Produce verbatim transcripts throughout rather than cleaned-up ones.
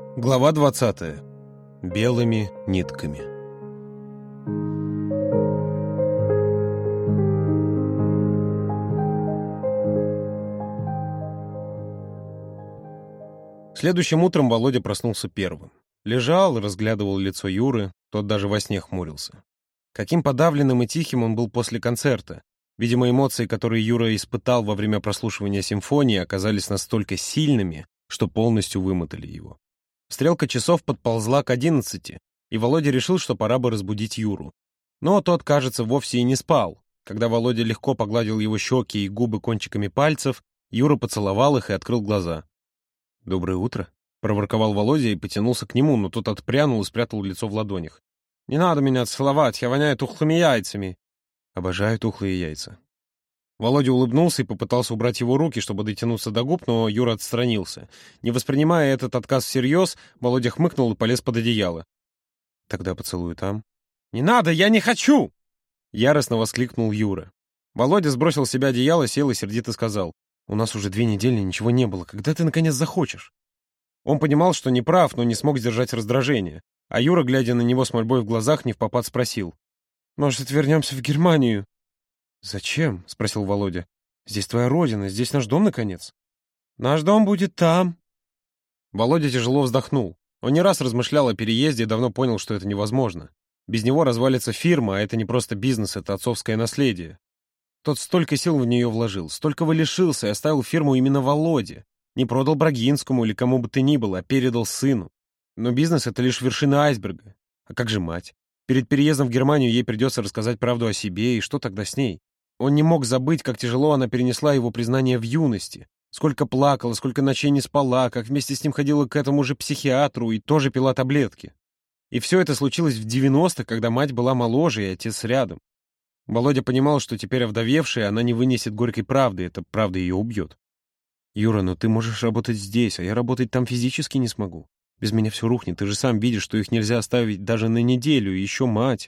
Глава двадцатая. Белыми нитками. Следующим утром Володя проснулся первым. Лежал и разглядывал лицо Юры, тот даже во сне хмурился. Каким подавленным и тихим он был после концерта. Видимо, эмоции, которые Юра испытал во время прослушивания симфонии, оказались настолько сильными, что полностью вымотали его. Стрелка часов подползла к одиннадцати, и Володя решил, что пора бы разбудить Юру. Но тот, кажется, вовсе и не спал. Когда Володя легко погладил его щеки и губы кончиками пальцев, Юра поцеловал их и открыл глаза. «Доброе утро», — проворковал Володя и потянулся к нему, но тот отпрянул и спрятал лицо в ладонях. «Не надо меня целовать, я воняю тухлыми яйцами». «Обожаю тухлые яйца». Володя улыбнулся и попытался убрать его руки, чтобы дотянуться до губ, но Юра отстранился. Не воспринимая этот отказ всерьез, Володя хмыкнул и полез под одеяло. «Тогда поцелую там». «Не надо, я не хочу!» Яростно воскликнул Юра. Володя сбросил с себя одеяло, сел и сердито сказал. «У нас уже две недели ничего не было. Когда ты, наконец, захочешь?» Он понимал, что не прав, но не смог сдержать раздражение. А Юра, глядя на него с мольбой в глазах, невпопад спросил. «Может, вернемся в Германию?» «Зачем?» — спросил Володя. «Здесь твоя родина, здесь наш дом, наконец». «Наш дом будет там». Володя тяжело вздохнул. Он не раз размышлял о переезде и давно понял, что это невозможно. Без него развалится фирма, а это не просто бизнес, это отцовское наследие. Тот столько сил в нее вложил, столького лишился и оставил фирму именно Володе. Не продал Брагинскому или кому бы то ни было, а передал сыну. Но бизнес — это лишь вершина айсберга. А как же мать? Перед переездом в Германию ей придется рассказать правду о себе, и что тогда с ней? Он не мог забыть, как тяжело она перенесла его признание в юности. Сколько плакала, сколько ночей не спала, как вместе с ним ходила к этому же психиатру и тоже пила таблетки. И все это случилось в девяностых, когда мать была моложе и отец рядом. Володя понимал, что теперь овдовевшая, она не вынесет горькой правды, эта правда ее убьет. «Юра, ну ты можешь работать здесь, а я работать там физически не смогу. Без меня все рухнет, ты же сам видишь, что их нельзя оставить даже на неделю, и еще мать».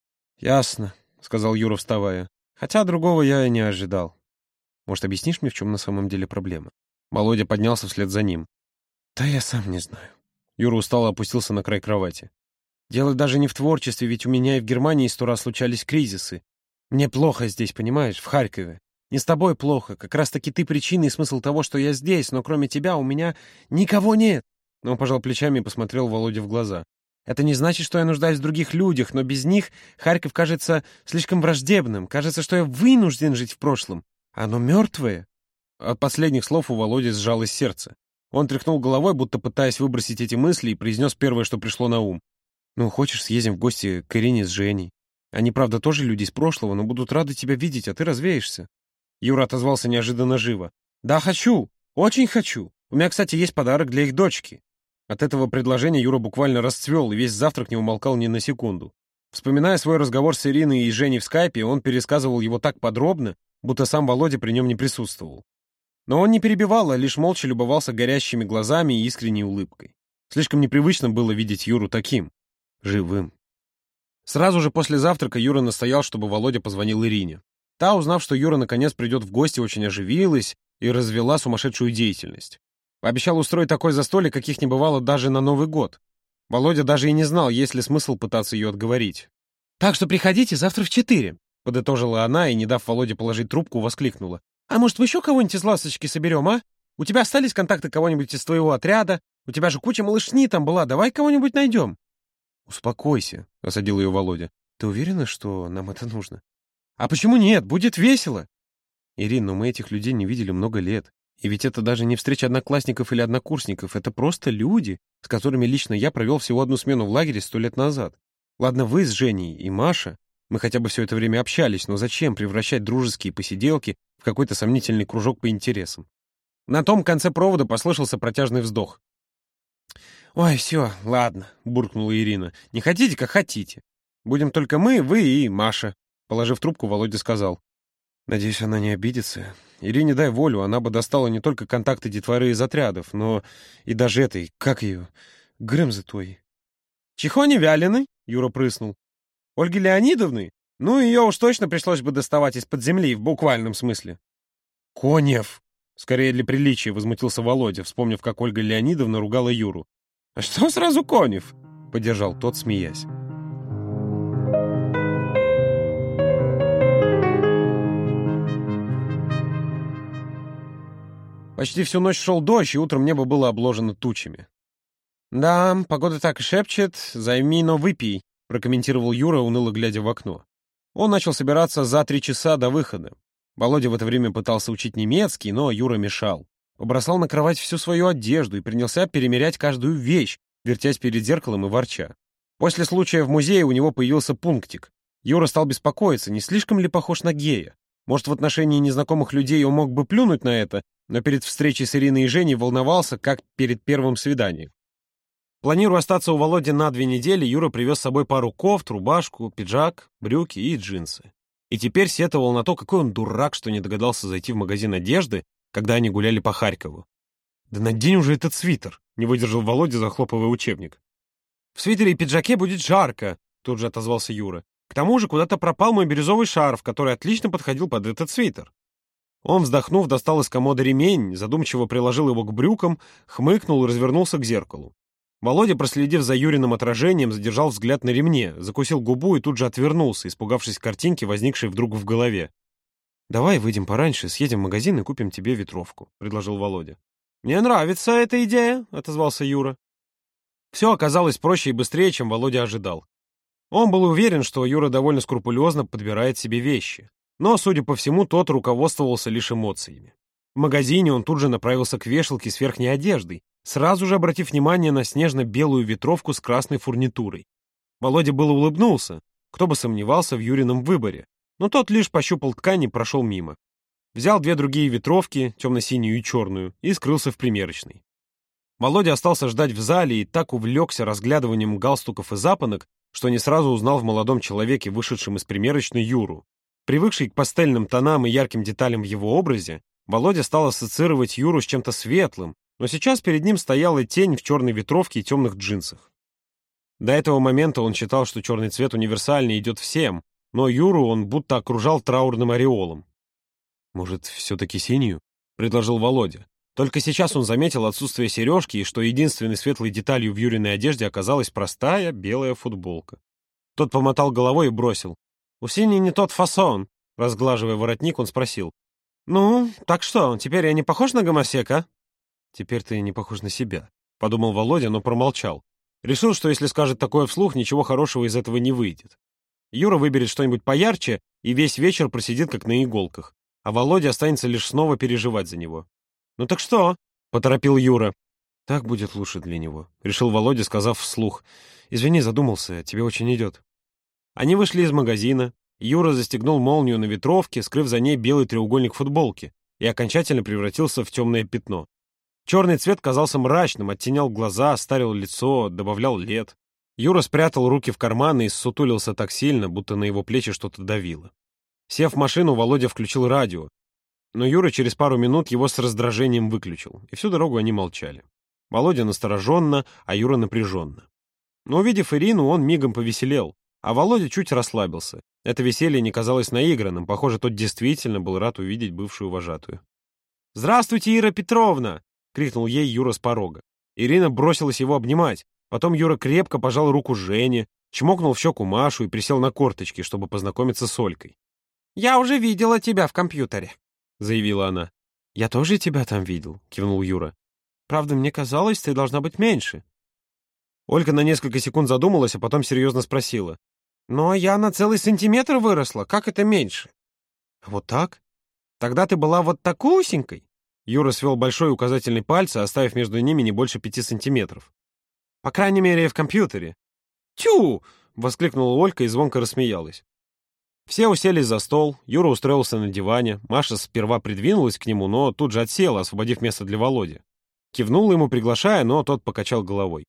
«Ясно», — сказал Юра, вставая. «Хотя другого я и не ожидал. Может, объяснишь мне, в чем на самом деле проблема?» Володя поднялся вслед за ним. «Да я сам не знаю». Юра устало опустился на край кровати. «Дело даже не в творчестве, ведь у меня и в Германии сто раз случались кризисы. Мне плохо здесь, понимаешь, в Харькове. Не с тобой плохо, как раз-таки ты причина и смысл того, что я здесь, но кроме тебя у меня никого нет». Он пожал плечами и посмотрел Володе в глаза. «Это не значит, что я нуждаюсь в других людях, но без них Харьков кажется слишком враждебным. Кажется, что я вынужден жить в прошлом. Оно мертвое». От последних слов у Володи сжалось сердце. Он тряхнул головой, будто пытаясь выбросить эти мысли, и произнес первое, что пришло на ум. «Ну, хочешь, съездим в гости к Ирине с Женей? Они, правда, тоже люди из прошлого, но будут рады тебя видеть, а ты развеешься». Юра отозвался неожиданно живо. «Да, хочу. Очень хочу. У меня, кстати, есть подарок для их дочки». От этого предложения Юра буквально расцвел, и весь завтрак не умолкал ни на секунду. Вспоминая свой разговор с Ириной и Женей в скайпе, он пересказывал его так подробно, будто сам Володя при нем не присутствовал. Но он не перебивал, а лишь молча любовался горящими глазами и искренней улыбкой. Слишком непривычно было видеть Юру таким, живым. Сразу же после завтрака Юра настоял, чтобы Володя позвонил Ирине. Та, узнав, что Юра наконец придет в гости, очень оживилась и развела сумасшедшую деятельность. Обещал устроить такое застолье, каких не бывало даже на Новый год. Володя даже и не знал, есть ли смысл пытаться ее отговорить. «Так что приходите завтра в четыре», — подытожила она и, не дав Володе положить трубку, воскликнула. «А может, мы еще кого-нибудь из ласточки соберем, а? У тебя остались контакты кого-нибудь из твоего отряда? У тебя же куча малышни там была, давай кого-нибудь найдем». «Успокойся», — осадил ее Володя. «Ты уверена, что нам это нужно?» «А почему нет? Будет весело!» «Ирин, но мы этих людей не видели много лет. И ведь это даже не встреча одноклассников или однокурсников, это просто люди, с которыми лично я провел всего одну смену в лагере сто лет назад. Ладно, вы с Женей и Маша, мы хотя бы все это время общались, но зачем превращать дружеские посиделки в какой-то сомнительный кружок по интересам?» На том конце провода послышался протяжный вздох. «Ой, все, ладно», — буркнула Ирина. «Не хотите, как хотите. Будем только мы, вы и Маша». Положив трубку, Володя сказал. «Надеюсь, она не обидится. Ирине дай волю, она бы достала не только контакты детворы из отрядов, но и даже этой, как ее, Грымзы той». «Чехони Вялиной?» — Юра прыснул. «Ольги Леонидовны? Ну, ее уж точно пришлось бы доставать из-под земли, в буквальном смысле». «Конев!» — скорее для приличия возмутился Володя, вспомнив, как Ольга Леонидовна ругала Юру. «А что сразу Конев?» — поддержал тот, смеясь. Почти всю ночь шел дождь, и утром небо было обложено тучами. «Да, погода так и шепчет, займи, но выпей», — прокомментировал Юра, уныло глядя в окно. Он начал собираться за три часа до выхода. Володя в это время пытался учить немецкий, но Юра мешал. Побросал на кровать всю свою одежду и принялся перемерять каждую вещь, вертясь перед зеркалом и ворча. После случая в музее у него появился пунктик. Юра стал беспокоиться, не слишком ли похож на гея. Может, в отношении незнакомых людей он мог бы плюнуть на это, но перед встречей с Ириной и Женей волновался, как перед первым свиданием. Планируя остаться у Володи на две недели, Юра привез с собой пару кофт, рубашку, пиджак, брюки и джинсы. И теперь сетовал на то, какой он дурак, что не догадался зайти в магазин одежды, когда они гуляли по Харькову. «Да надень уже этот свитер!» — не выдержал Володя, захлопывая учебник. «В свитере и пиджаке будет жарко!» — тут же отозвался Юра. «К тому же куда-то пропал мой бирюзовый шарф, который отлично подходил под этот свитер». Он, вздохнув, достал из комода ремень, задумчиво приложил его к брюкам, хмыкнул и развернулся к зеркалу. Володя, проследив за Юриным отражением, задержал взгляд на ремне, закусил губу и тут же отвернулся, испугавшись картинки, возникшей вдруг в голове. «Давай выйдем пораньше, съедем в магазин и купим тебе ветровку», — предложил Володя. «Мне нравится эта идея», — отозвался Юра. Все оказалось проще и быстрее, чем Володя ожидал. Он был уверен, что Юра довольно скрупулезно подбирает себе вещи. Но, судя по всему, тот руководствовался лишь эмоциями. В магазине он тут же направился к вешалке с верхней одеждой, сразу же обратив внимание на снежно-белую ветровку с красной фурнитурой. Володя было улыбнулся, кто бы сомневался в Юрином выборе, но тот лишь пощупал ткань и прошел мимо. Взял две другие ветровки, темно-синюю и черную, и скрылся в примерочной. Володя остался ждать в зале и так увлекся разглядыванием галстуков и запонок, что не сразу узнал в молодом человеке, вышедшем из примерочной, Юру. Привыкший к пастельным тонам и ярким деталям в его образе, Володя стал ассоциировать Юру с чем-то светлым, но сейчас перед ним стояла тень в черной ветровке и темных джинсах. До этого момента он считал, что черный цвет универсальный идет всем, но Юру он будто окружал траурным ореолом. «Может, все-таки синюю?» — предложил Володя. Только сейчас он заметил отсутствие сережки и что единственной светлой деталью в Юриной одежде оказалась простая белая футболка. Тот помотал головой и бросил. «У синей не тот фасон», — разглаживая воротник, он спросил. «Ну, так что, теперь я не похож на гомосека?» «Теперь ты не похож на себя», — подумал Володя, но промолчал. Решил, что если скажет такое вслух, ничего хорошего из этого не выйдет. Юра выберет что-нибудь поярче и весь вечер просидит как на иголках, а Володя останется лишь снова переживать за него. «Ну так что?» — поторопил Юра. «Так будет лучше для него», — решил Володя, сказав вслух. «Извини, задумался, тебе очень идет». Они вышли из магазина. Юра застегнул молнию на ветровке, скрыв за ней белый треугольник футболки, и окончательно превратился в темное пятно. Черный цвет казался мрачным, оттенял глаза, старил лицо, добавлял лет. Юра спрятал руки в карманы и ссутулился так сильно, будто на его плечи что-то давило. Сев в машину, Володя включил радио. Но Юра через пару минут его с раздражением выключил, и всю дорогу они молчали. Володя настороженно, а Юра напряженно. Но увидев Ирину, он мигом повеселел, а Володя чуть расслабился. Это веселье не казалось наигранным, похоже, тот действительно был рад увидеть бывшую вожатую. «Здравствуйте, Ира Петровна!» — крикнул ей Юра с порога. Ирина бросилась его обнимать, потом Юра крепко пожал руку Жене, чмокнул в щеку Машу и присел на корточки, чтобы познакомиться с Олькой. «Я уже видела тебя в компьютере», — заявила она. «Я тоже тебя там видел», — кивнул Юра. «Правда, мне казалось, ты должна быть меньше». Ольга на несколько секунд задумалась, а потом серьезно спросила. «Но я на целый сантиметр выросла. Как это меньше?» «Вот так? Тогда ты была вот такусенькой?» Юра свел большой указательный пальцы, оставив между ними не больше пяти сантиметров. «По крайней мере, в компьютере». «Тю!» — воскликнула Ольга и звонко рассмеялась. Все уселись за стол, Юра устроился на диване, Маша сперва придвинулась к нему, но тут же отсела, освободив место для Володи. Кивнула ему, приглашая, но тот покачал головой.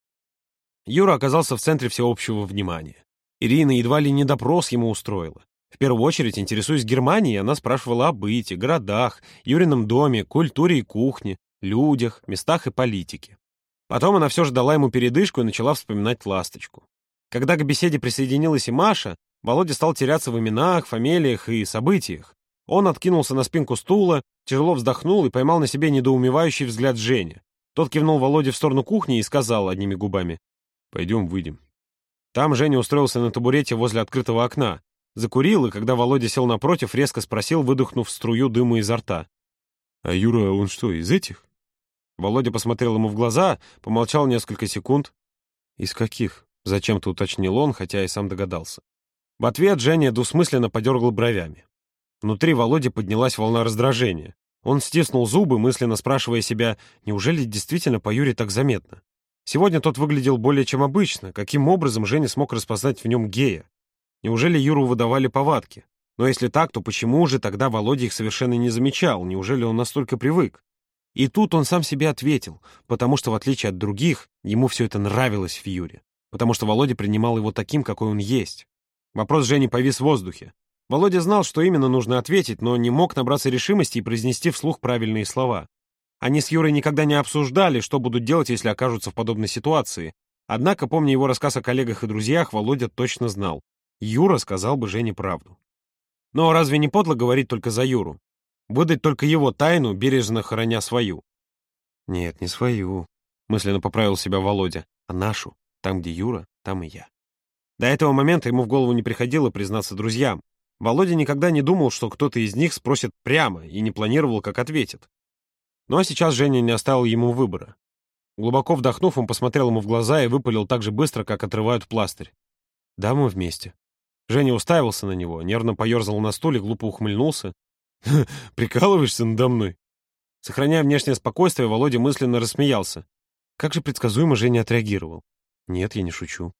Юра оказался в центре всеобщего внимания. Ирина едва ли не допрос ему устроила. В первую очередь, интересуясь Германией, она спрашивала о быте, городах, Юрином доме, культуре и кухне, людях, местах и политике. Потом она все же дала ему передышку и начала вспоминать ласточку. Когда к беседе присоединилась и Маша, Володя стал теряться в именах, фамилиях и событиях. Он откинулся на спинку стула, тяжело вздохнул и поймал на себе недоумевающий взгляд Жени. Тот кивнул Володе в сторону кухни и сказал одними губами: «Пойдем, выйдем». Там Женя устроился на табурете возле открытого окна, закурил, и когда Володя сел напротив, резко спросил, выдохнув струю дыма изо рта: «А Юра, он что, из этих?» Володя посмотрел ему в глаза, помолчал несколько секунд. «Из каких?» — зачем-то уточнил он, хотя и сам догадался. В ответ Женя двусмысленно подергал бровями. Внутри Володи поднялась волна раздражения. Он стиснул зубы, мысленно спрашивая себя, неужели действительно по Юре так заметно? Сегодня тот выглядел более чем обычно. Каким образом Женя смог распознать в нем гея? Неужели Юру выдавали повадки? Но если так, то почему же тогда Володя их совершенно не замечал? Неужели он настолько привык? И тут он сам себе ответил, потому что, в отличие от других, ему все это нравилось в Юре. Потому что Володя принимал его таким, какой он есть. Вопрос Жени повис в воздухе. Володя знал, что именно нужно ответить, но не мог набраться решимости и произнести вслух правильные слова. Они с Юрой никогда не обсуждали, что будут делать, если окажутся в подобной ситуации. Однако, помня его рассказ о коллегах и друзьях, Володя точно знал. Юра сказал бы Жене правду. Но разве не подло говорить только за Юру? Выдать только его тайну, бережно храня свою? Нет, не свою, мысленно поправил себя Володя, а нашу. Там, где Юра, там и я. До этого момента ему в голову не приходило признаться друзьям. Володя никогда не думал, что кто-то из них спросит прямо, и не планировал, как ответит. Но сейчас Женя не оставил ему выбора. Глубоко вдохнув, он посмотрел ему в глаза и выпалил так же быстро, как отрывают пластырь: «Да, мы вместе». Женя уставился на него, нервно поерзал на стуле, глупо ухмыльнулся. «Прикалываешься надо мной?» Сохраняя внешнее спокойствие, Володя мысленно рассмеялся. Как же предсказуемо Женя отреагировал. «Нет, я не шучу».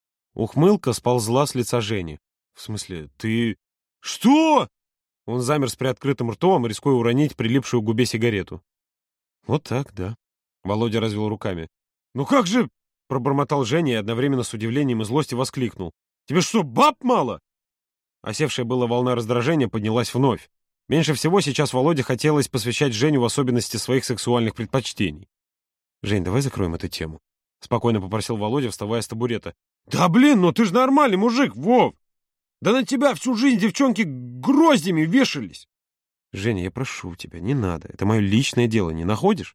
Ухмылка сползла с лица Жени. «В смысле, ты...» «Что?» Он замер с приоткрытым ртом, рискуя уронить прилипшую к губе сигарету. «Вот так, да». Володя развел руками. «Ну как же...» — пробормотал Женя и одновременно с удивлением и злостью воскликнул. «Тебе что, баб мало?» Осевшая была волна раздражения поднялась вновь. Меньше всего сейчас Володе хотелось посвящать Женю в особенности своих сексуальных предпочтений. «Жень, давай закроем эту тему», — спокойно попросил Володя, вставая с табурета. «Да блин, ну ты ж нормальный мужик, Вов! Да на тебя всю жизнь девчонки гроздями вешались!» «Женя, я прошу тебя, не надо. Это мое личное дело, не находишь?»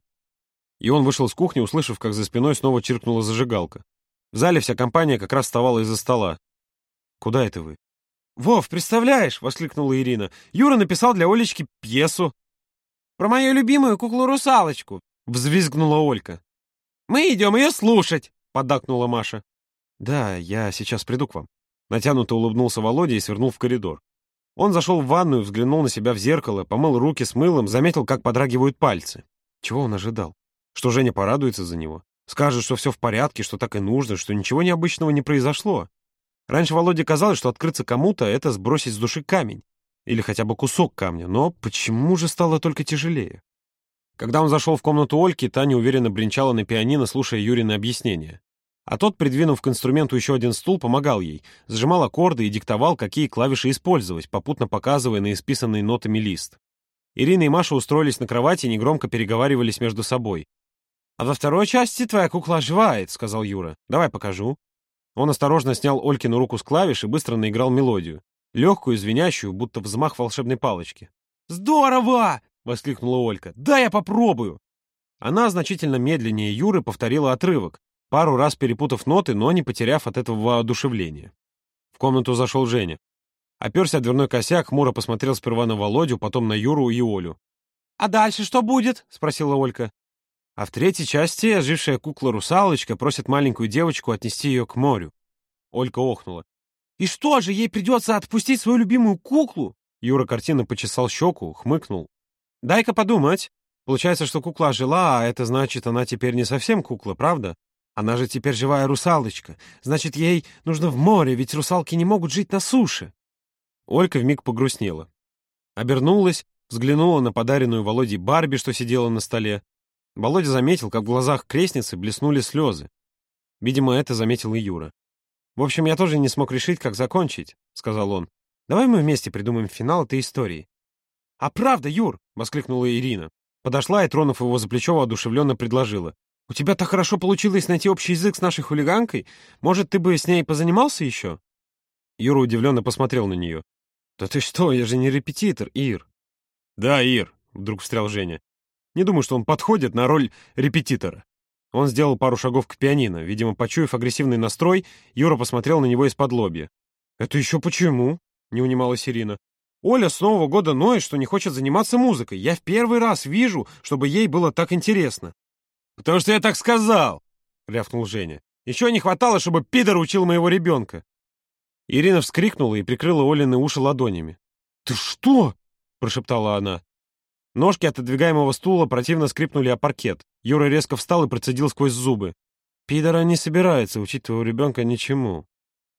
И он вышел с кухни, услышав, как за спиной снова чиркнула зажигалка. В зале вся компания как раз вставала из-за стола. «Куда это вы?» «Вов, представляешь!» — воскликнула Ирина. «Юра написал для Олечки пьесу». «Про мою любимую куклу-русалочку!» — взвизгнула Олька. «Мы идем ее слушать!» — поддакнула Маша. «Да, я сейчас приду к вам». Натянуто улыбнулся Володя и свернул в коридор. Он зашел в ванную, взглянул на себя в зеркало, помыл руки с мылом, заметил, как подрагивают пальцы. Чего он ожидал? Что Женя порадуется за него? Скажет, что все в порядке, что так и нужно, что ничего необычного не произошло? Раньше Володе казалось, что открыться кому-то — это сбросить с души камень. Или хотя бы кусок камня. Но почему же стало только тяжелее? Когда он зашел в комнату Ольки, та неуверенно бренчала на пианино, слушая Юрины объяснения. А тот, придвинув к инструменту еще один стул, помогал ей, сжимал аккорды и диктовал, какие клавиши использовать, попутно показывая на исписанный нотами лист. Ирина и Маша устроились на кровати и негромко переговаривались между собой. «А во второй части твоя кукла оживает», — сказал Юра. «Давай покажу». Он осторожно снял Олькину руку с клавиш и быстро наиграл мелодию. Легкую, звенящую, будто взмах волшебной палочки. «Здорово!» — воскликнула Олька. «Да, я попробую!» Она значительно медленнее Юры повторила отрывок, пару раз перепутав ноты, но не потеряв от этого воодушевления. В комнату зашел Женя. Оперся о дверной косяк, хмуро посмотрел сперва на Володю, потом на Юру и Олю. «А дальше что будет?» — спросила Олька. А в третьей части ожившая кукла-русалочка просит маленькую девочку отнести ее к морю. Олька охнула. «И что же, ей придется отпустить свою любимую куклу?» Юра картинно почесал щеку, хмыкнул. «Дай-ка подумать. Получается, что кукла ожила, а это значит, она теперь не совсем кукла, правда? Она же теперь живая русалочка. Значит, ей нужно в море, ведь русалки не могут жить на суше». Олька вмиг погрустнела. Обернулась, взглянула на подаренную Володей Барби, что сидела на столе. Володя заметил, как в глазах крестницы блеснули слезы. Видимо, это заметил и Юра. «В общем, я тоже не смог решить, как закончить», — сказал он. «Давай мы вместе придумаем финал этой истории». «А правда, Юр!» — воскликнула Ирина. Подошла и, тронув его за плечо, воодушевленно предложила. «У тебя так хорошо получилось найти общий язык с нашей хулиганкой. Может, ты бы с ней позанимался еще?» Юра удивленно посмотрел на нее. «Да ты что, я же не репетитор, Ир». «Да, Ир», — вдруг встрял Женя. Не думаю, что он подходит на роль репетитора». Он сделал пару шагов к пианино. Видимо, почуяв агрессивный настрой, Юра посмотрел на него из-под лобья. «Это еще почему?» — не унималась Ирина. «Оля с Нового года ноет, что не хочет заниматься музыкой. Я в первый раз вижу, чтобы ей было так интересно». «Потому что я так сказал!» — рявкнул Женя. «Еще не хватало, чтобы пидор учил моего ребенка». Ирина вскрикнула и прикрыла Олины уши ладонями. «Ты что?» — прошептала она. Ножки отодвигаемого стула противно скрипнули о паркет. Юра резко встал и процедил сквозь зубы. «Пидора не собирается учить твоего ребенка ничему».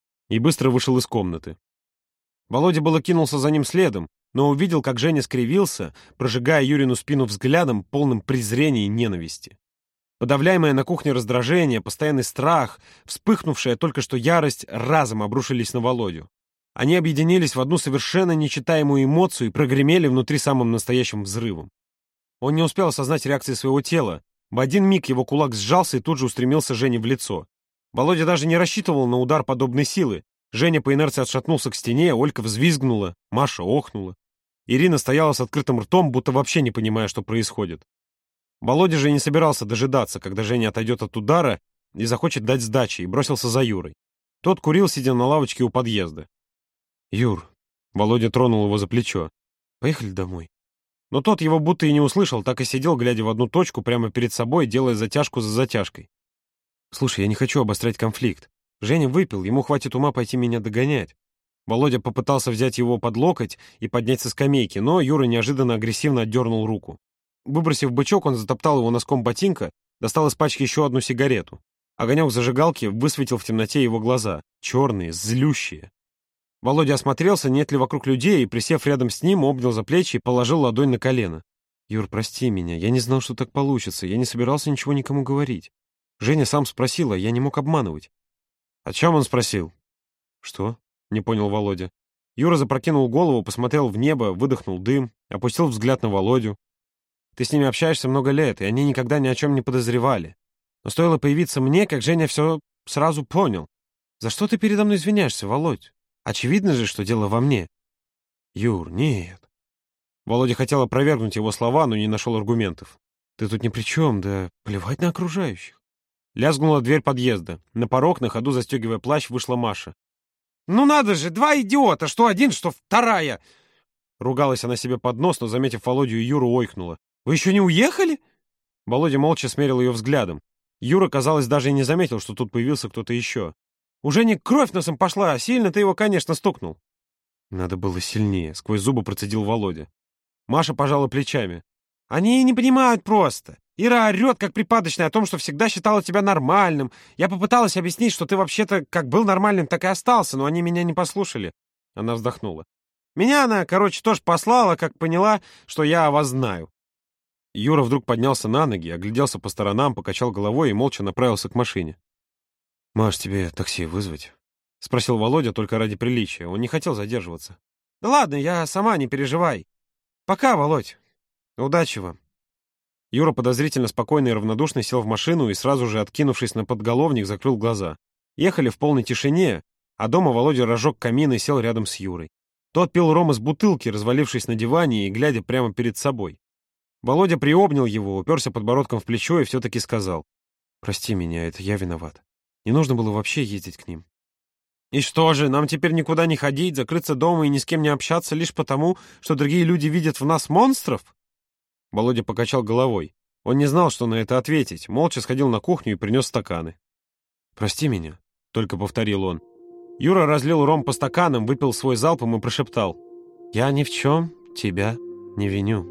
И быстро вышел из комнаты. Володя было кинулся за ним следом, но увидел, как Женя скривился, прожигая Юрину спину взглядом, полным презрения и ненависти. Подавляемое на кухне раздражение, постоянный страх, вспыхнувшая только что ярость разом обрушились на Володю. Они объединились в одну совершенно нечитаемую эмоцию и прогремели внутри самым настоящим взрывом. Он не успел осознать реакции своего тела. В один миг его кулак сжался и тут же устремился Жене в лицо. Володя даже не рассчитывал на удар подобной силы. Женя по инерции отшатнулся к стене, Олька взвизгнула, Маша охнула. Ирина стояла с открытым ртом, будто вообще не понимая, что происходит. Володя же и не собирался дожидаться, когда Женя отойдет от удара и захочет дать сдачи, и бросился за Юрой. Тот курил, сидя на лавочке у подъезда. «Юр», — Володя тронул его за плечо, — «поехали домой». Но тот его будто и не услышал, так и сидел, глядя в одну точку прямо перед собой, делая затяжку за затяжкой. «Слушай, я не хочу обострять конфликт. Женя выпил, ему хватит ума пойти меня догонять». Володя попытался взять его под локоть и поднять со скамейки, но Юра неожиданно агрессивно отдернул руку. Выбросив бычок, он затоптал его носком ботинка, достал из пачки еще одну сигарету. Огонек зажигалки высветил в темноте его глаза, черные, злющие. Володя осмотрелся, нет ли вокруг людей, и, присев рядом с ним, обнял за плечи и положил ладонь на колено. «Юр, прости меня, я не знал, что так получится, я не собирался ничего никому говорить. Женя сам спросил, а я не мог обманывать». «О чем он спросил?» «Что?» — не понял Володя. Юра запрокинул голову, посмотрел в небо, выдохнул дым, опустил взгляд на Володю. «Ты с ними общаешься много лет, и они никогда ни о чем не подозревали. Но стоило появиться мне, как Женя все сразу понял. За что ты передо мной извиняешься, Володь? Очевидно же, что дело во мне». «Юр, нет». Володя хотел опровергнуть его слова, но не нашел аргументов. «Ты тут ни при чем, да плевать на окружающих». Лязгнула дверь подъезда. На порог, на ходу застегивая плащ, вышла Маша. «Ну надо же, два идиота, что один, что вторая!» Ругалась она себе под нос, но, заметив Володю и Юру, ойкнула. «Вы еще не уехали?» Володя молча смерил ее взглядом. Юра, казалось, даже и не заметил, что тут появился кто-то еще. «Уже не кровь носом пошла, а сильно ты его, конечно, стукнул». «Надо было сильнее», — сквозь зубы процедил Володя. Маша пожала плечами. «Они не понимают просто. Ира орет, как припадочная, о том, что всегда считала тебя нормальным. Я попыталась объяснить, что ты вообще-то как был нормальным, так и остался, но они меня не послушали». Она вздохнула. «Меня она, короче, тоже послала, как поняла, что я о вас знаю». Юра вдруг поднялся на ноги, огляделся по сторонам, покачал головой и молча направился к машине. «Маш, тебе такси вызвать?» — спросил Володя только ради приличия. Он не хотел задерживаться. «Да ладно, я сама, не переживай. Пока, Володь. Удачи вам». Юра подозрительно спокойный и равнодушный сел в машину и, сразу же откинувшись на подголовник, закрыл глаза. Ехали в полной тишине, а дома Володя разжег камин и сел рядом с Юрой. Тот пил ром из бутылки, развалившись на диване и глядя прямо перед собой. Володя приобнял его, уперся подбородком в плечо и все-таки сказал: «Прости меня, это я виноват. Не нужно было вообще ездить к ним». «И что же, нам теперь никуда не ходить, закрыться дома и ни с кем не общаться лишь потому, что другие люди видят в нас монстров?» Володя покачал головой. Он не знал, что на это ответить, молча сходил на кухню и принес стаканы. «Прости меня», — только повторил он. Юра разлил ром по стаканам, выпил свой залпом и прошептал: «Я ни в чем тебя не виню».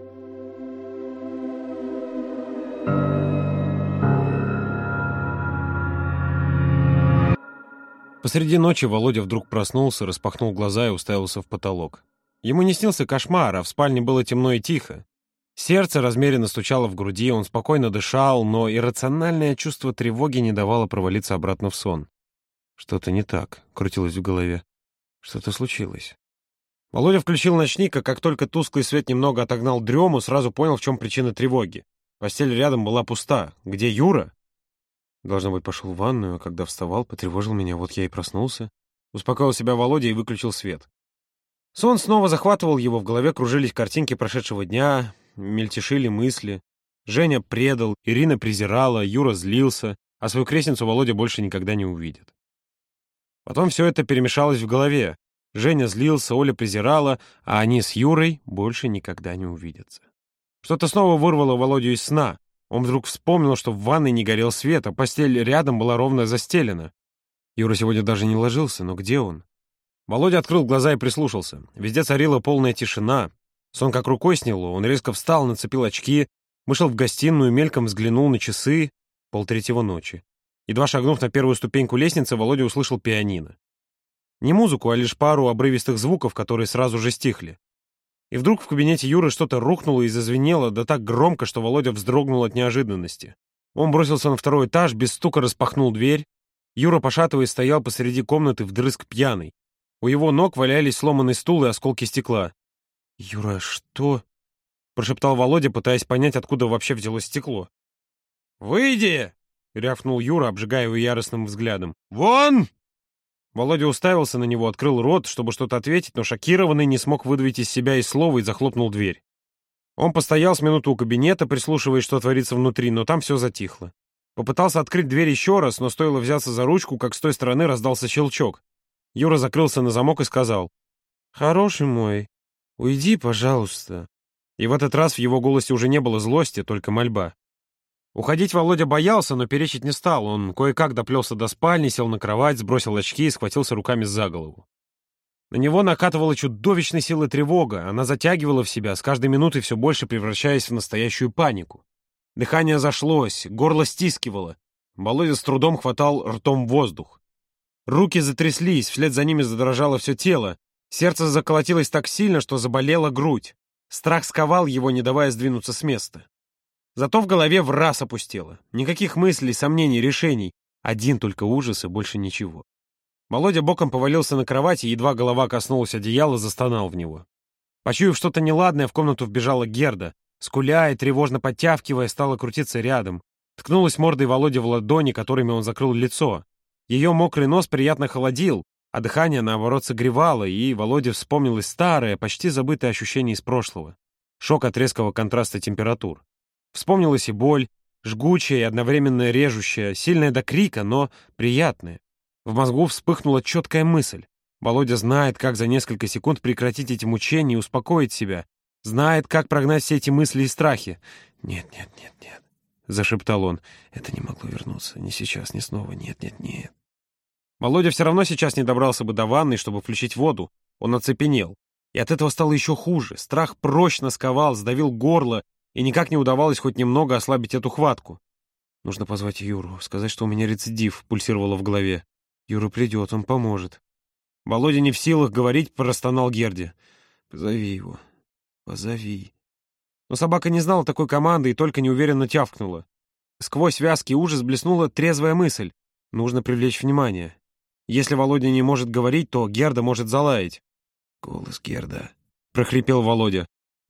Посреди ночи Володя вдруг проснулся, распахнул глаза и уставился в потолок. Ему не снился кошмар, а в спальне было темно и тихо. Сердце размеренно стучало в груди, он спокойно дышал, но иррациональное чувство тревоги не давало провалиться обратно в сон. Что-то не так, крутилось в голове. Что-то случилось. Володя включил ночник, а как только тусклый свет немного отогнал дрему, сразу понял, в чем причина тревоги. Постель рядом была пуста. Где Юра? Должно быть, пошел в ванную, а когда вставал, потревожил меня, вот я и проснулся. Успокоил себя Володя и выключил свет. Сон снова захватывал его, в голове кружились картинки прошедшего дня, мельтешили мысли. Женя предал, Ирина презирала, Юра злился, а свою крестницу Володя больше никогда не увидит. Потом все это перемешалось в голове. Женя злился, Оля презирала, а они с Юрой больше никогда не увидятся. Что-то снова вырвало Володю из сна. Он вдруг вспомнил, что в ванной не горел свет, а постель рядом была ровно застелена. Юра сегодня даже не ложился, но где он? Володя открыл глаза и прислушался. Везде царила полная тишина. Сон как рукой сняло. Он резко встал, нацепил очки, вышел в гостиную, мельком взглянул на часы. Полтретьего ночи. Едва шагнув на первую ступеньку лестницы, Володя услышал пианино. Не музыку, а лишь пару обрывистых звуков, которые сразу же стихли. И вдруг в кабинете Юры что-то рухнуло и зазвенело, да так громко, что Володя вздрогнул от неожиданности. Он бросился на второй этаж, без стука распахнул дверь. Юра, пошатываясь, стоял посреди комнаты вдрызг пьяный. У его ног валялись сломанный стул и осколки стекла. «Юра, что?» — прошептал Володя, пытаясь понять, откуда вообще взялось стекло. «Выйди!» — рявкнул Юра, обжигая его яростным взглядом. «Вон!» Володя уставился на него, открыл рот, чтобы что-то ответить, но шокированный не смог выдавить из себя и слова и захлопнул дверь. Он постоял с минуту у кабинета, прислушиваясь, что творится внутри, но там все затихло. Попытался открыть дверь еще раз, но стоило взяться за ручку, как с той стороны раздался щелчок. Юра закрылся на замок и сказал: «Хороший мой, уйди, пожалуйста». И в этот раз в его голосе уже не было злости, только мольба. Уходить Володя боялся, но перечить не стал. Он кое-как доплелся до спальни, сел на кровать, сбросил очки и схватился руками за голову. На него накатывала чудовищной силы тревога. Она затягивала в себя, с каждой минутой все больше превращаясь в настоящую панику. Дыхание зашлось, горло стискивало. Володя с трудом хватал ртом воздух. Руки затряслись, вслед за ними задрожало все тело. Сердце заколотилось так сильно, что заболела грудь. Страх сковал его, не давая сдвинуться с места. Зато в голове враз опустело. Никаких мыслей, сомнений, решений. Один только ужас и больше ничего. Володя боком повалился на кровать, и едва голова коснулась одеяла, застонал в него. Почуяв что-то неладное, в комнату вбежала Герда. Скуля и тревожно подтявкивая, стала крутиться рядом. Ткнулась мордой Володе в ладони, которыми он закрыл лицо. Ее мокрый нос приятно холодил, а дыхание, наоборот, согревало, и Володе вспомнилось старое, почти забытое ощущение из прошлого. Шок от резкого контраста температур. Вспомнилась и боль, жгучая и одновременно режущая, сильная до крика, но приятная. В мозгу вспыхнула четкая мысль. Володя знает, как за несколько секунд прекратить эти мучения и успокоить себя. Знает, как прогнать все эти мысли и страхи. «Нет, нет, нет, нет», — зашептал он. «Это не могло вернуться. Ни сейчас, ни снова. Нет, нет, нет». Володя все равно сейчас не добрался бы до ванной, чтобы включить воду. Он оцепенел. И от этого стало еще хуже. Страх прочно сковал, сдавил горло, и никак не удавалось хоть немного ослабить эту хватку. «Нужно позвать Юру, сказать, что у меня рецидив», — пульсировало в голове. «Юра придет, он поможет». Володя не в силах говорить, простонал Герде. «Позови его, позови». Но собака не знала такой команды и только неуверенно тявкнула. Сквозь вязкий ужас блеснула трезвая мысль. Нужно привлечь внимание. Если Володя не может говорить, то Герда может залаять. «Голос, Герда», — прохрипел Володя.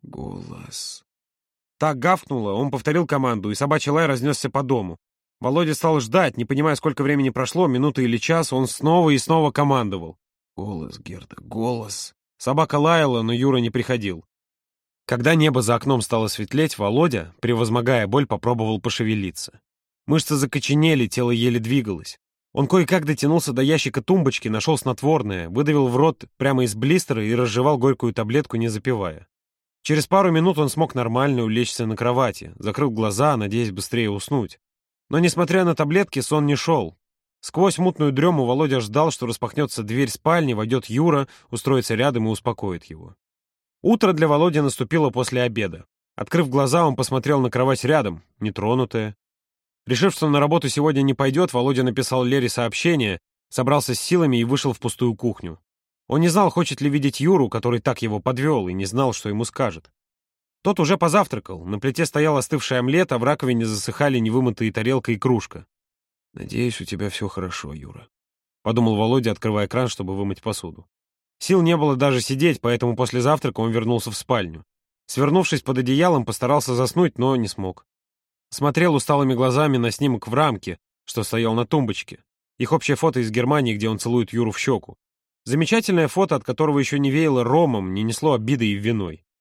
«Голос». Так гавкнуло, он повторил команду, и собачий лай разнесся по дому. Володя стал ждать, не понимая, сколько времени прошло, минуты или час, он снова и снова командовал. «Голос, Герда, голос». Собака лаяла, но Юра не приходил. Когда небо за окном стало светлеть, Володя, превозмогая боль, попробовал пошевелиться. Мышцы закоченели, тело еле двигалось. Он кое-как дотянулся до ящика тумбочки, нашел снотворное, выдавил в рот прямо из блистера и разжевал горькую таблетку, не запивая. Через пару минут он смог нормально улечься на кровати, закрыл глаза, надеясь быстрее уснуть. Но, несмотря на таблетки, сон не шел. Сквозь мутную дрему Володя ждал, что распахнется дверь спальни, войдет Юра, устроится рядом и успокоит его. Утро для Володи наступило после обеда. Открыв глаза, он посмотрел на кровать рядом, нетронутая. Решив, что на работу сегодня не пойдет, Володя написал Лере сообщение, собрался с силами и вышел в пустую кухню. Он не знал, хочет ли видеть Юру, который так его подвел, и не знал, что ему скажет. Тот уже позавтракал, на плите стоял остывший омлет, а в раковине засыхали невымытые тарелка и кружка. «Надеюсь, у тебя все хорошо, Юра», — подумал Володя, открывая кран, чтобы вымыть посуду. Сил не было даже сидеть, поэтому после завтрака он вернулся в спальню. Свернувшись под одеялом, постарался заснуть, но не смог. Смотрел усталыми глазами на снимок в рамке, что стоял на тумбочке. Их общее фото из Германии, где он целует Юру в щеку. Замечательное фото, от которого еще не веяло ромом, не несло обидой и виной.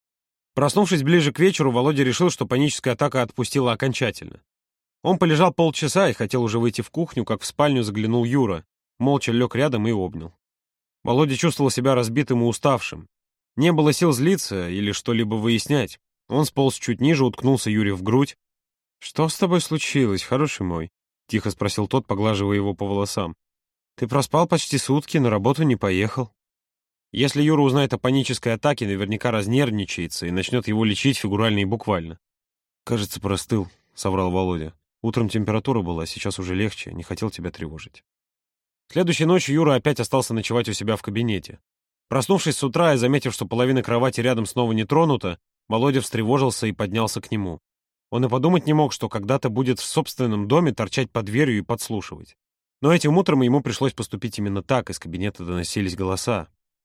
Проснувшись ближе к вечеру, Володя решил, что паническая атака отпустила окончательно. Он полежал полчаса и хотел уже выйти в кухню, как в спальню заглянул Юра, молча лег рядом и обнял. Володя чувствовал себя разбитым и уставшим. Не было сил злиться или что-либо выяснять. Он сполз чуть ниже, уткнулся Юре в грудь. «Что с тобой случилось, хороший мой?» — тихо спросил тот, поглаживая его по волосам. «Ты проспал почти сутки, на работу не поехал». Если Юра узнает о панической атаке, наверняка разнервничается и начнет его лечить фигурально и буквально. «Кажется, простыл», — соврал Володя. «Утром температура была, сейчас уже легче, не хотел тебя тревожить». Следующей ночью Юра опять остался ночевать у себя в кабинете. Проснувшись с утра и заметив, что половина кровати рядом снова не тронута, Володя встревожился и поднялся к нему. Он и подумать не мог, что когда-то будет в собственном доме торчать под дверью и подслушивать. Но этим утром ему пришлось поступить именно так, из кабинета доносились голоса.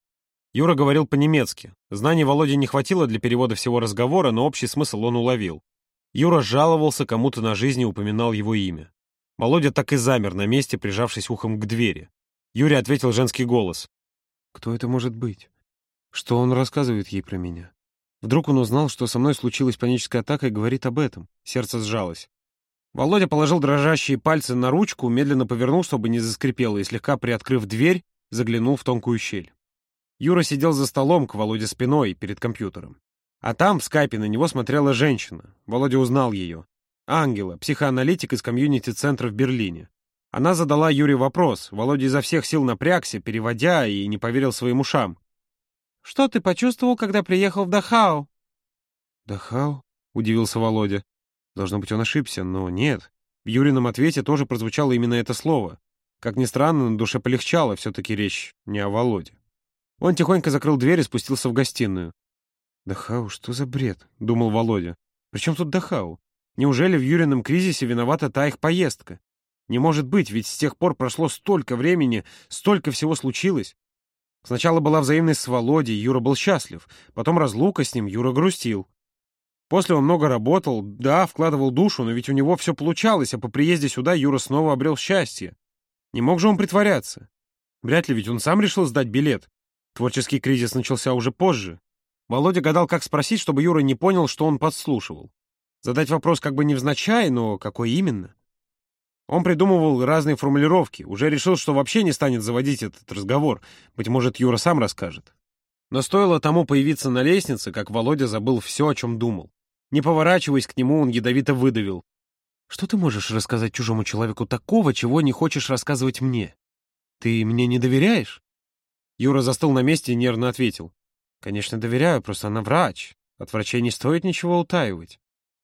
Юра говорил по-немецки. Знаний Володе не хватило для перевода всего разговора, но общий смысл он уловил. Юра жаловался кому-то на жизнь и упоминал его имя. Володя так и замер на месте, прижавшись ухом к двери. Юре ответил женский голос. «Кто это может быть? Что он рассказывает ей про меня? Вдруг он узнал, что со мной случилась паническая атака и говорит об этом?» Сердце сжалось. Володя положил дрожащие пальцы на ручку, медленно повернул, чтобы не заскрипело, и, слегка приоткрыв дверь, заглянул в тонкую щель. Юра сидел за столом к Володе спиной, перед компьютером. А там, в скайпе, на него смотрела женщина. Володя узнал ее. Ангела, психоаналитик из комьюнити-центра в Берлине. Она задала Юре вопрос. Володя изо всех сил напрягся, переводя, и не поверил своим ушам. «Что ты почувствовал, когда приехал в Дахау?» «Дахау?» — удивился Володя. Должно быть, он ошибся, но нет. В Юрином ответе тоже прозвучало именно это слово. Как ни странно, на душе полегчало, все-таки речь не о Володе. Он тихонько закрыл дверь и спустился в гостиную. «Дахау, что за бред?» — думал Володя. «При чем тут Дахау? Неужели в Юрином кризисе виновата та их поездка? Не может быть, ведь с тех пор прошло столько времени, столько всего случилось. Сначала была взаимность с Володей, Юра был счастлив. Потом разлука с ним, Юра грустил. После он много работал, да, вкладывал душу, но ведь у него все получалось, а по приезде сюда Юра снова обрел счастье. Не мог же он притворяться? Вряд ли, ведь он сам решил сдать билет. Творческий кризис начался уже позже. Володя гадал, как спросить, чтобы Юра не понял, что он подслушивал. Задать вопрос как бы невзначай, но какой именно? Он придумывал разные формулировки, уже решил, что вообще не станет заводить этот разговор. Быть может, Юра сам расскажет. Но стоило тому появиться на лестнице, как Володя забыл все, о чем думал. Не поворачиваясь к нему, он ядовито выдавил. «Что ты можешь рассказать чужому человеку такого, чего не хочешь рассказывать мне? Ты мне не доверяешь?» Юра застыл на месте и нервно ответил. «Конечно, доверяю, просто она врач. От врачей не стоит ничего утаивать».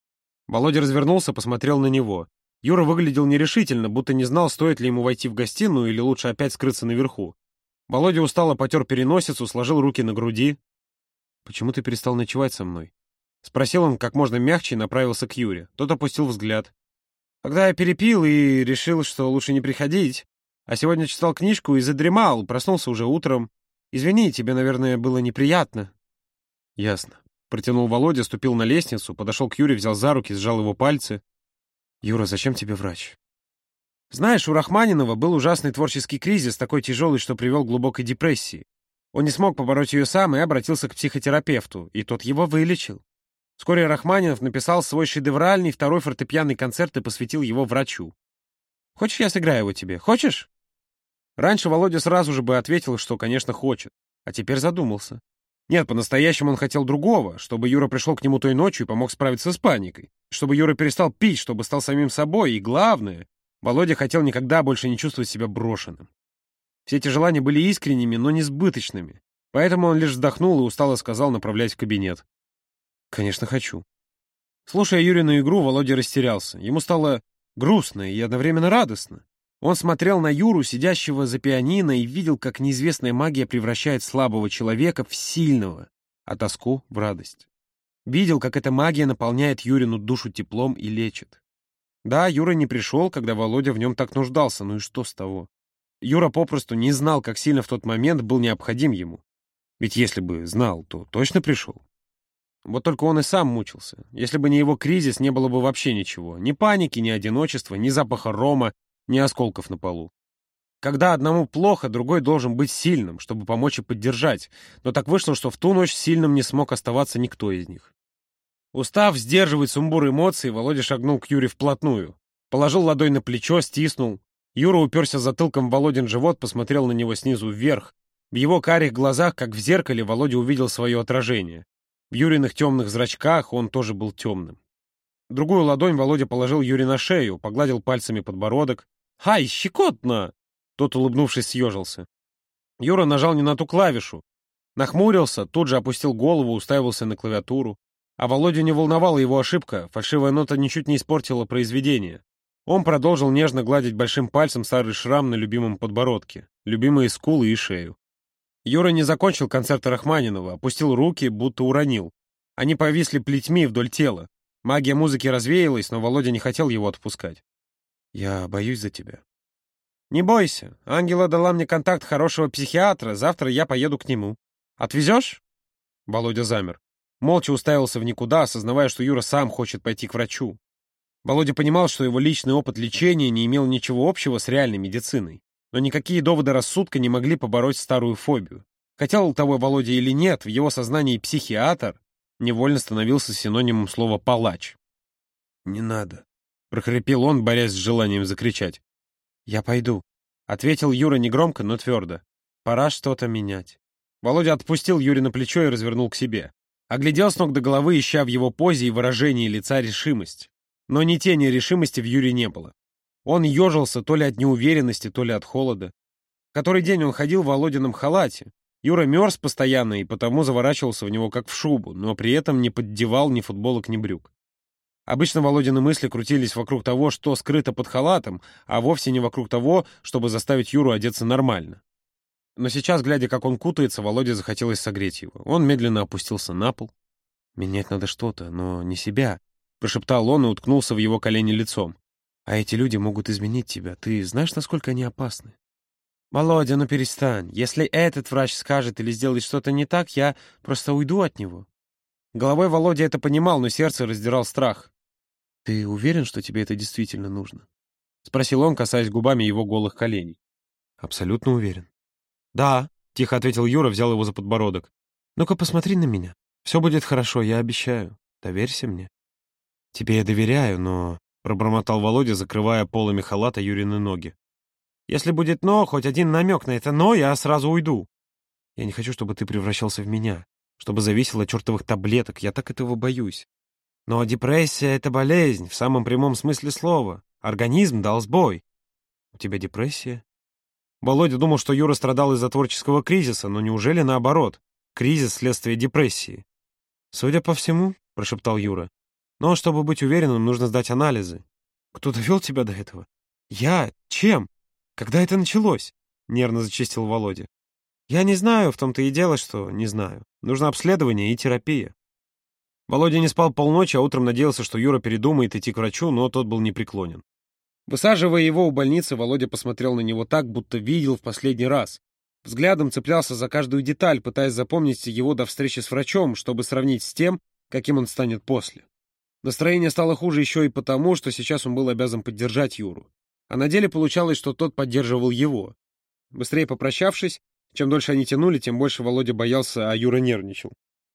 Володя развернулся, посмотрел на него. Юра выглядел нерешительно, будто не знал, стоит ли ему войти в гостиную или лучше опять скрыться наверху. Володя устало потер переносицу, сложил руки на груди. «Почему ты перестал ночевать со мной?» Спросил он как можно мягче и направился к Юре. Тот опустил взгляд. «Когда я перепил и решил, что лучше не приходить, а сегодня читал книжку и задремал, проснулся уже утром. Извини, тебе, наверное, было неприятно». «Ясно». Протянул Володя, ступил на лестницу, подошел к Юре, взял за руки, сжал его пальцы. «Юра, зачем тебе врач?» «Знаешь, у Рахманинова был ужасный творческий кризис, такой тяжелый, что привел к глубокой депрессии. Он не смог побороть ее сам и обратился к психотерапевту, и тот его вылечил. Вскоре Рахманинов написал свой шедевральный второй фортепианный концерт и посвятил его врачу. Хочешь, я сыграю его тебе? Хочешь?» Раньше Володя сразу же бы ответил, что, конечно, хочет, а теперь задумался. Нет, по-настоящему он хотел другого, чтобы Юра пришел к нему той ночью и помог справиться с паникой, чтобы Юра перестал пить, чтобы стал самим собой, и главное, Володя хотел никогда больше не чувствовать себя брошенным. Все эти желания были искренними, но несбыточными, поэтому он лишь вздохнул и устало сказал, направляясь в кабинет. «Конечно, хочу». Слушая Юрину игру, Володя растерялся. Ему стало грустно и одновременно радостно. Он смотрел на Юру, сидящего за пианино, и видел, как неизвестная магия превращает слабого человека в сильного, а тоску — в радость. Видел, как эта магия наполняет Юрину душу теплом и лечит. Да, Юра не пришел, когда Володя в нем так нуждался, ну и что с того? Юра попросту не знал, как сильно в тот момент был необходим ему. Ведь если бы знал, то точно пришел. Вот только он и сам мучился. Если бы не его кризис, не было бы вообще ничего. Ни паники, ни одиночества, ни запаха рома, ни осколков на полу. Когда одному плохо, другой должен быть сильным, чтобы помочь и поддержать. Но так вышло, что в ту ночь сильным не смог оставаться никто из них. Устав сдерживать сумбур эмоций, Володя шагнул к Юре вплотную. Положил ладонь на плечо, стиснул. Юра уперся затылком в Володин живот, посмотрел на него снизу вверх. В его карих глазах, как в зеркале, Володя увидел свое отражение. В Юриных темных зрачках он тоже был темным. Другую ладонь Володя положил Юре на шею, погладил пальцами подбородок. «Ай, щекотно!» Тот, улыбнувшись, съежился. Юра нажал не на ту клавишу. Нахмурился, тут же опустил голову, уставился на клавиатуру. А Володю не волновала его ошибка, фальшивая нота ничуть не испортила произведение. Он продолжил нежно гладить большим пальцем старый шрам на любимом подбородке, любимые скулы и шею. Юра не закончил концерта Рахманинова, опустил руки, будто уронил. Они повисли плетьми вдоль тела. Магия музыки развеялась, но Володя не хотел его отпускать. «Я боюсь за тебя». «Не бойся. Ангела дала мне контакт хорошего психиатра, завтра я поеду к нему. Отвезешь?» Володя замер. Молча уставился в никуда, осознавая, что Юра сам хочет пойти к врачу. Володя понимал, что его личный опыт лечения не имел ничего общего с реальной медициной. Но никакие доводы рассудка не могли побороть старую фобию. Хотел того Володя или нет, в его сознании психиатр невольно становился синонимом слова «палач». «Не надо», — прохрипел он, борясь с желанием закричать. «Я пойду», — ответил Юра негромко, но твердо. «Пора что-то менять». Володя отпустил Юре на плечо и развернул к себе. Оглядел с ног до головы, ища в его позе и выражении лица решимость. Но ни тени решимости в Юре не было. Он ежился то ли от неуверенности, то ли от холода. Который день он ходил в Володином халате. Юра мерз постоянно и потому заворачивался в него как в шубу, но при этом не поддевал ни футболок, ни брюк. Обычно Володины мысли крутились вокруг того, что скрыто под халатом, а вовсе не вокруг того, чтобы заставить Юру одеться нормально. Но сейчас, глядя, как он кутается, Володе захотелось согреть его. Он медленно опустился на пол. «Менять надо что-то, но не себя», — прошептал он и уткнулся в его колени лицом. «А эти люди могут изменить тебя. Ты знаешь, насколько они опасны?» «Володя, ну перестань. Если этот врач скажет или сделает что-то не так, я просто уйду от него». Головой Володя это понимал, но сердце раздирал страх. «Ты уверен, что тебе это действительно нужно?» — спросил он, касаясь губами его голых коленей. «Абсолютно уверен». «Да», — тихо ответил Юра, взял его за подбородок. «Ну-ка посмотри на меня. Все будет хорошо, я обещаю. Доверься мне». «Тебе я доверяю, но...» — пробормотал Володя, закрывая полами халата Юрины ноги. «Если будет «но», хоть один намек на это «но», я сразу уйду». «Я не хочу, чтобы ты превращался в меня, чтобы зависел от чертовых таблеток. Я так этого боюсь. Но депрессия — это болезнь, в самом прямом смысле слова. Организм дал сбой». «У тебя депрессия?» Володя думал, что Юра страдал из-за творческого кризиса, но неужели наоборот? Кризис — следствие депрессии. «Судя по всему», — прошептал Юра. «Но чтобы быть уверенным, нужно сдать анализы». «Кто довел тебя до этого?» «Я? Чем? Когда это началось?» — нервно зачистил Володя. «Я не знаю, в том-то и дело, что не знаю. Нужно обследование и терапия». Володя не спал полночи, а утром надеялся, что Юра передумает идти к врачу, но тот был непреклонен. Высаживая его у больницы, Володя посмотрел на него так, будто видел в последний раз. Взглядом цеплялся за каждую деталь, пытаясь запомнить его до встречи с врачом, чтобы сравнить с тем, каким он станет после. Настроение стало хуже еще и потому, что сейчас он был обязан поддержать Юру. А на деле получалось, что тот поддерживал его. Быстрее попрощавшись, чем дольше они тянули, тем больше Володя боялся, а Юра нервничал.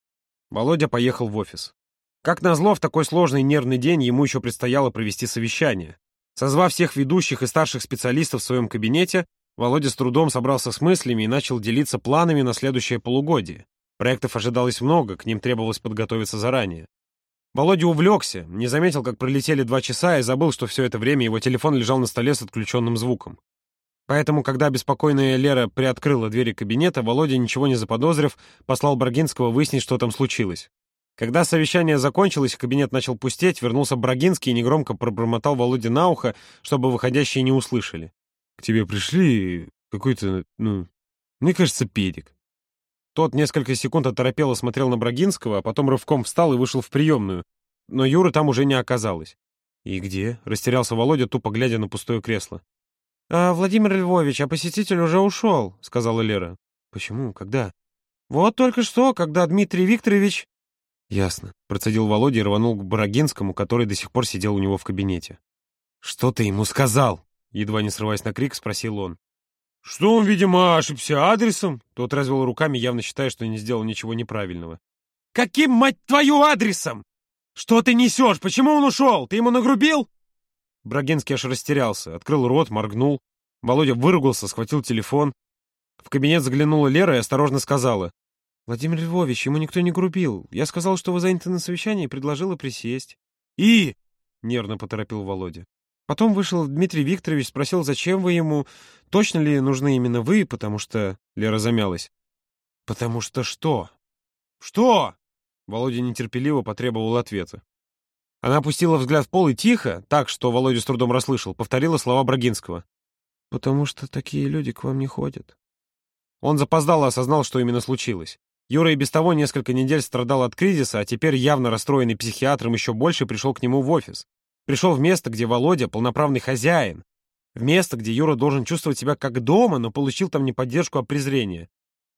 Володя поехал в офис. Как назло, в такой сложный нервный день ему еще предстояло провести совещание. Созвав всех ведущих и старших специалистов в своем кабинете, Володя с трудом собрался с мыслями и начал делиться планами на следующее полугодие. Проектов ожидалось много, к ним требовалось подготовиться заранее. Володя увлекся, не заметил, как пролетели два часа, и забыл, что все это время его телефон лежал на столе с отключенным звуком. Поэтому, когда беспокойная Лера приоткрыла двери кабинета, Володя, ничего не заподозрив, послал Брагинского выяснить, что там случилось. Когда совещание закончилось, кабинет начал пустеть, вернулся Брагинский и негромко пробормотал Володе на ухо, чтобы выходящие не услышали. «К тебе пришли какой-то, ну, мне кажется, педик». Тот несколько секунд оторопело смотрел на Брагинского, а потом рывком встал и вышел в приемную. Но Юры там уже не оказалось. «И где?» — растерялся Володя, тупо глядя на пустое кресло. «А, Владимир Львович, а посетитель уже ушел», — сказала Лера. «Почему? Когда?» «Вот только что, когда Дмитрий Викторович...» «Ясно», — процедил Володя и рванул к Брагинскому, который до сих пор сидел у него в кабинете. «Что ты ему сказал?» — едва не срываясь на крик, спросил он. Что он, видимо, ошибся адресом? Тот развел руками, явно считая, что не сделал ничего неправильного. Каким, мать твою, адресом? Что ты несешь? Почему он ушел? Ты ему нагрубил? Брагинский аж растерялся, открыл рот, моргнул. Володя выругался, схватил телефон. В кабинет заглянула Лера и осторожно сказала. «Владимир Львович, ему никто не грубил. Я сказал, что вы заняты на совещании, и предложила присесть». «И?» — нервно поторопил Володя. Потом вышел Дмитрий Викторович, спросил, зачем вы ему, точно ли нужны именно вы, потому что... Лера замялась. «Потому что что?» «Что?» Володя нетерпеливо потребовал ответа. Она опустила взгляд в пол и тихо, так, что Володя с трудом расслышал, повторила слова Брагинского. «Потому что такие люди к вам не ходят». Он запоздало осознал, что именно случилось. Юра и без того несколько недель страдал от кризиса, а теперь, явно расстроенный психиатром, еще больше пришел к нему в офис. Пришел в место, где Володя полноправный хозяин. В место, где Юра должен чувствовать себя как дома, но получил там не поддержку, а презрение.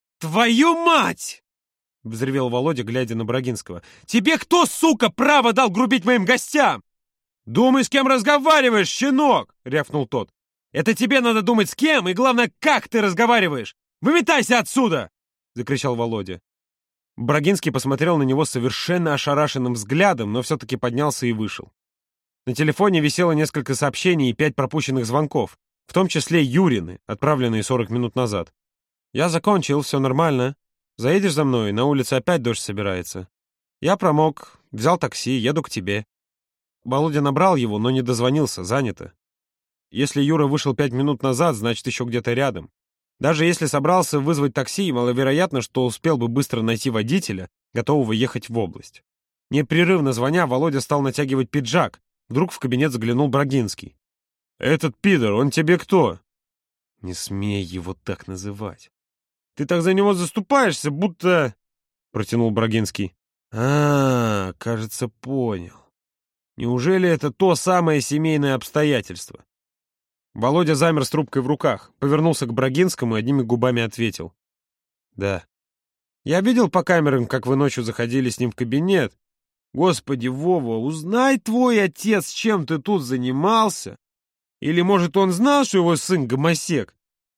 «Твою мать!» — взревел Володя, глядя на Брагинского. «Тебе кто, сука, право дал грубить моим гостям?» «Думай, с кем разговариваешь, щенок!» — рявкнул тот. «Это тебе надо думать, с кем, и главное, как ты разговариваешь! Выметайся отсюда!» — закричал Володя. Брагинский посмотрел на него совершенно ошарашенным взглядом, но все-таки поднялся и вышел. На телефоне висело несколько сообщений и пять пропущенных звонков, в том числе Юрины, отправленные сорок минут назад. «Я закончил, все нормально. Заедешь за мной, на улице опять дождь собирается. Я промок, взял такси, еду к тебе». Володя набрал его, но не дозвонился, занято. Если Юра вышел пять минут назад, значит, еще где-то рядом. Даже если собрался вызвать такси, маловероятно, что успел бы быстро найти водителя, готового ехать в область. Непрерывно звоня, Володя стал натягивать пиджак. Вдруг в кабинет заглянул Брагинский. «Этот пидор, он тебе кто?» «Не смей его так называть». «Ты так за него заступаешься, будто...» — протянул Брагинский. «А, кажется, понял. Неужели это то самое семейное обстоятельство?» Володя замер с трубкой в руках, повернулся к Брагинскому и одними губами ответил. «Да. Я видел по камерам, как вы ночью заходили с ним в кабинет. Господи, Вова, узнай твой отец, чем ты тут занимался. Или, может, он знал, что его сын гомосек?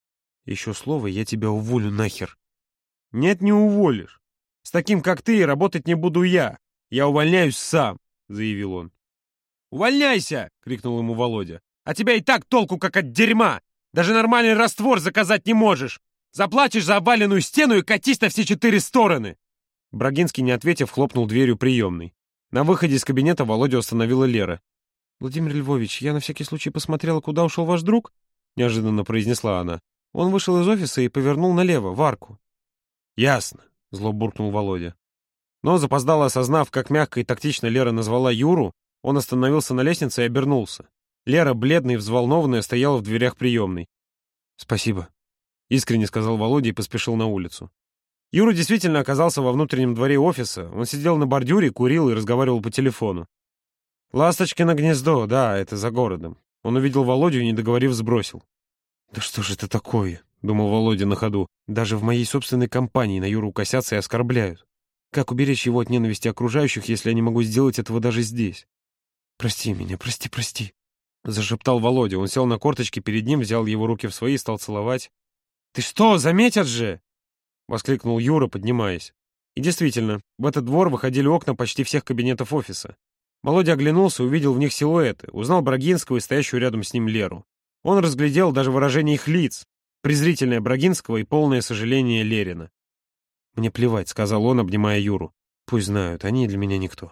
Еще слово, я тебя уволю нахер». «Нет, не уволишь. С таким, как ты, работать не буду я. Я увольняюсь сам», — заявил он. «Увольняйся!» — крикнул ему Володя. «А тебя и так толку, как от дерьма! Даже нормальный раствор заказать не можешь! Заплатишь за обваленную стену и катись на все четыре стороны!» Брагинский, не ответив, хлопнул дверью приемной. На выходе из кабинета Володю остановила Лера. «Владимир Львович, я на всякий случай посмотрела, куда ушел ваш друг?» — неожиданно произнесла она. «Он вышел из офиса и повернул налево, в арку». «Ясно», — зло буркнул Володя. Но, запоздало осознав, как мягко и тактично Лера назвала Юру, он остановился на лестнице и обернулся. Лера, бледная и взволнованная, стояла в дверях приемной. «Спасибо», — искренне сказал Володя и поспешил на улицу. Юра действительно оказался во внутреннем дворе офиса. Он сидел на бордюре, курил и разговаривал по телефону. «Ласточкино гнездо, да, это за городом». Он увидел Володю и, не договорив, сбросил. «Да что же это такое?» — думал Володя на ходу. «Даже в моей собственной компании на Юру косятся и оскорбляют. Как уберечь его от ненависти окружающих, если я не могу сделать этого даже здесь? Прости меня, прости, прости». Зашептал Володя. Он сел на корточки перед ним, взял его руки в свои и стал целовать. «Ты что, заметят же!» — воскликнул Юра, поднимаясь. И действительно, в этот двор выходили окна почти всех кабинетов офиса. Володя оглянулся, увидел в них силуэты, узнал Брагинского и стоящую рядом с ним Леру. Он разглядел даже выражение их лиц, презрительное Брагинского и полное сожаление Лерина. «Мне плевать», — сказал он, обнимая Юру. «Пусть знают, они для меня никто».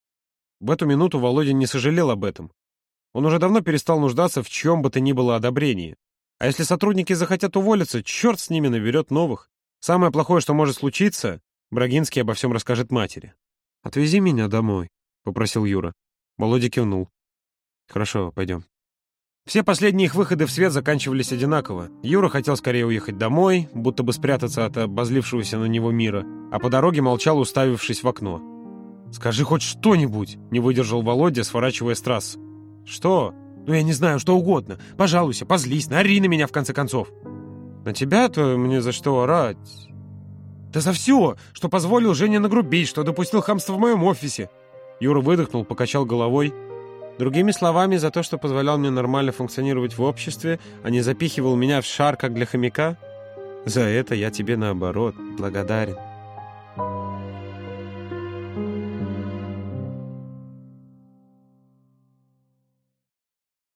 В эту минуту Володя не сожалел об этом. Он уже давно перестал нуждаться в чем бы то ни было одобрении. А если сотрудники захотят уволиться, черт с ними, наберет новых. Самое плохое, что может случиться, Брагинский обо всем расскажет матери. «Отвези меня домой», — попросил Юра. Володя кивнул. «Хорошо, пойдем». Все последние их выходы в свет заканчивались одинаково. Юра хотел скорее уехать домой, будто бы спрятаться от обозлившегося на него мира, а по дороге молчал, уставившись в окно. «Скажи хоть что-нибудь», — не выдержал Володя, сворачивая с трассы. «Что? Ну, я не знаю, что угодно. Пожалуйся, позлись, наори на меня, в конце концов». «На тебя-то мне за что орать?» «Да за все, что позволил Жене нагрубить, что допустил хамство в моем офисе». Юра выдохнул, покачал головой. Другими словами, за то, что позволял мне нормально функционировать в обществе, а не запихивал меня в шар, как для хомяка? За это я тебе, наоборот, благодарен.